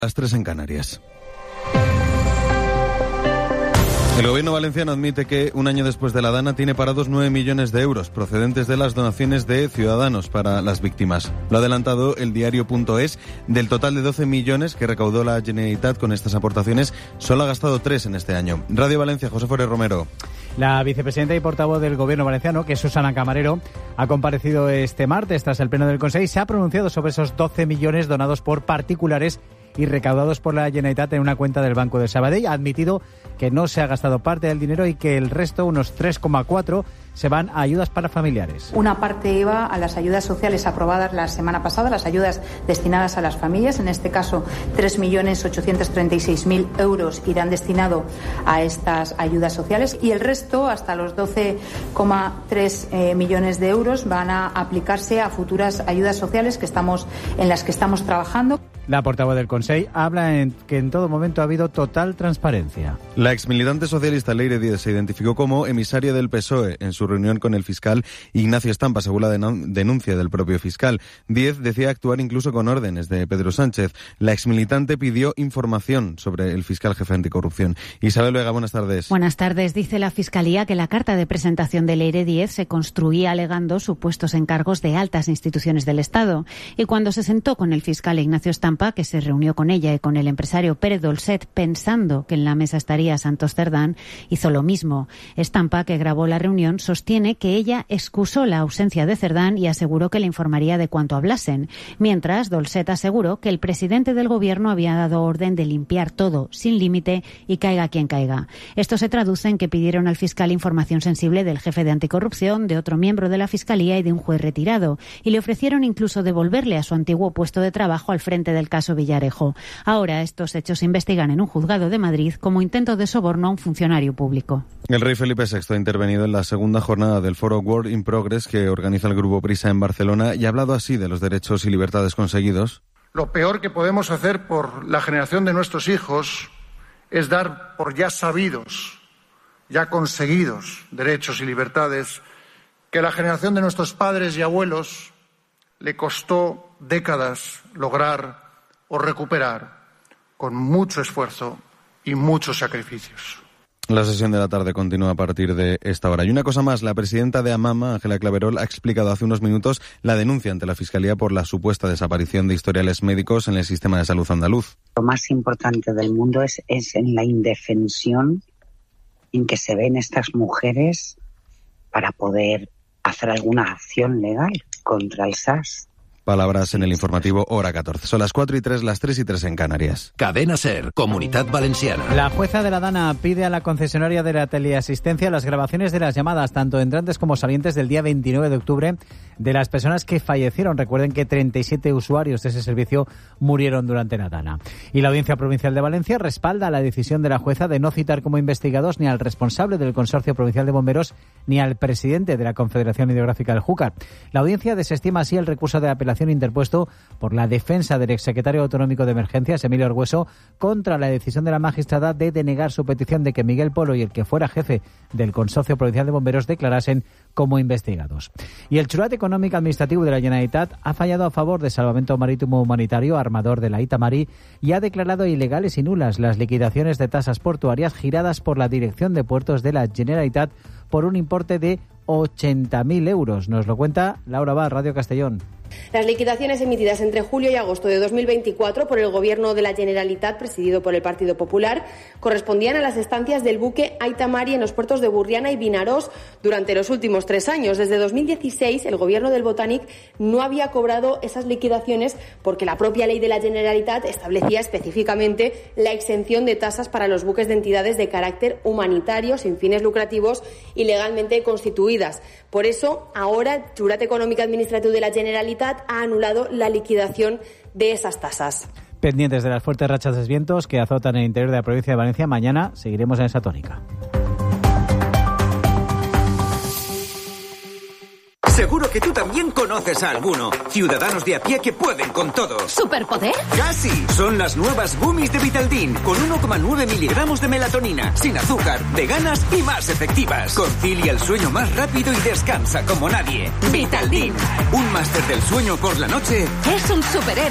Las 3 en Canarias. El gobierno valenciano admite que, un año después de la Dana, tiene parados 9 millones de euros procedentes de las donaciones de ciudadanos para las víctimas. Lo ha adelantado el diario.es. Del total de 12 millones que recaudó la Generalitat con estas aportaciones, solo ha gastado 3 en este año. Radio Valencia, José Forés Romero. La vicepresidenta y portavoz del gobierno valenciano, que es Susana Camarero, ha comparecido este martes tras el pleno del Consejo y se ha pronunciado sobre esos 12 millones donados por particulares y recaudados por la Generalitat en una cuenta del Banco de Sabadell. Ha admitido que no se ha gastado parte del dinero y que el resto, unos 3,4, se van a ayudas para familiares. Una parte iba a las ayudas sociales aprobadas la semana pasada, las ayudas destinadas a las familias. En este caso, 3.836.000 euros irán destinados a estas ayudas sociales y el resto, hasta los 12,3 millones de euros, van a aplicarse a futuras ayudas sociales en las que estamos trabajando. La portavoz del Consell habla en que en todo momento ha habido total transparencia. La exmilitante socialista Leire Díez se identificó como emisaria del PSOE en su reunión con el fiscal Ignacio Estampa, según la denuncia del propio fiscal. Díez decía actuar incluso con órdenes de Pedro Sánchez. La exmilitante pidió información sobre el fiscal jefe anticorrupción. Isabel Vega, buenas tardes. Buenas tardes. Dice la Fiscalía que la carta de presentación de Leire Díez se construía alegando supuestos encargos de altas instituciones del Estado. Y cuando se sentó con el fiscal Ignacio Estampa, que se reunió con ella y con el empresario Pérez Dolcet pensando que en la mesa estaría Santos Cerdán, hizo lo mismo. Estampa, que grabó la reunión, sostiene que ella excusó la ausencia de Cerdán y aseguró que le informaría de cuanto hablasen, mientras Dolcet aseguró que el presidente del gobierno había dado orden de limpiar todo, sin límite, y caiga quien caiga. Esto se traduce en que pidieron al fiscal información sensible del jefe de anticorrupción, de otro miembro de la Fiscalía y de un juez retirado, y le ofrecieron incluso devolverle a su antiguo puesto de trabajo al frente del caso Villarejo. Ahora estos hechos se investigan en un juzgado de Madrid como intento de soborno a un funcionario público. El rey Felipe VI ha intervenido en la segunda jornada del foro Work in Progress que organiza el Grupo Prisa en Barcelona y ha hablado así de los derechos y libertades conseguidos. Lo peor que podemos hacer por la generación de nuestros hijos es dar por ya sabidos, ya conseguidos derechos y libertades que la generación de nuestros padres y abuelos le costó décadas lograr o recuperar con mucho esfuerzo y muchos sacrificios. La sesión de la tarde continúa a partir de esta hora. Y una cosa más, la presidenta de AMAMA, Ángela Claverol, ha explicado hace unos minutos la denuncia ante la Fiscalía por la supuesta desaparición de historiales médicos en el sistema de salud andaluz. Lo más importante del mundo es en la indefensión en que se ven estas mujeres para poder hacer alguna acción legal contra el SAS. Palabras en el informativo Hora 14. Son las 4:03, las 3:03 en Canarias. Cadena SER, Comunitat Valenciana. La jueza de la Dana pide a la concesionaria de la teleasistencia las grabaciones de las llamadas, tanto entrantes como salientes, del día 29 de octubre de las personas que fallecieron. Recuerden que 37 usuarios de ese servicio murieron durante la Dana. Y la Audiencia Provincial de Valencia respalda la decisión de la jueza de no citar como investigados ni al responsable del Consorcio Provincial de Bomberos ni al presidente de la Confederación Hidrográfica del Júcar. La audiencia desestima así el recurso de apelación interpuesto por la defensa del exsecretario autonómico de Emergencias, Emilio Argüeso, contra la decisión de la magistrada de denegar su petición de que Miguel Polo y el que fuera jefe del Consorcio Provincial de Bomberos declarasen como investigados. Y el Jurat Econòmic Administratiu de la Generalitat ha fallado a favor de Salvamento Marítimo Humanitario, armador de la Itamari, y ha declarado ilegales y nulas las liquidaciones de tasas portuarias giradas por la Dirección de Puertos de la Generalitat por un importe de 80.000 euros. Nos lo cuenta Laura Bar, Radio Castellón. Las liquidaciones emitidas entre julio y agosto de 2024 por el Gobierno de la Generalitat, presidido por el Partido Popular, correspondían a las estancias del buque Aita Mari en los puertos de Burriana y Vinaròs durante los últimos 3 años. Desde 2016, el Gobierno del Botànic no había cobrado esas liquidaciones porque la propia ley de la Generalitat establecía específicamente la exención de tasas para los buques de entidades de carácter humanitario, sin fines lucrativos y legalmente constituidas. Por eso, ahora, el Jurat Econòmic Administratiu de la Generalitat ha anulado la liquidación de esas tasas. Pendientes de las fuertes rachas de vientos que azotan el interior de la provincia de Valencia, mañana seguiremos en esa tónica. Seguro que tú también conoces a alguno. Ciudadanos de a pie que pueden con todo. ¿Superpoder? ¡Casi! Son las nuevas gummies de Vitaldin, con 1,9 miligramos de melatonina, sin azúcar, veganas y más efectivas. Concilia el sueño más rápido y descansa como nadie. Vitaldin, un máster del sueño por la noche. Es un superhéroe.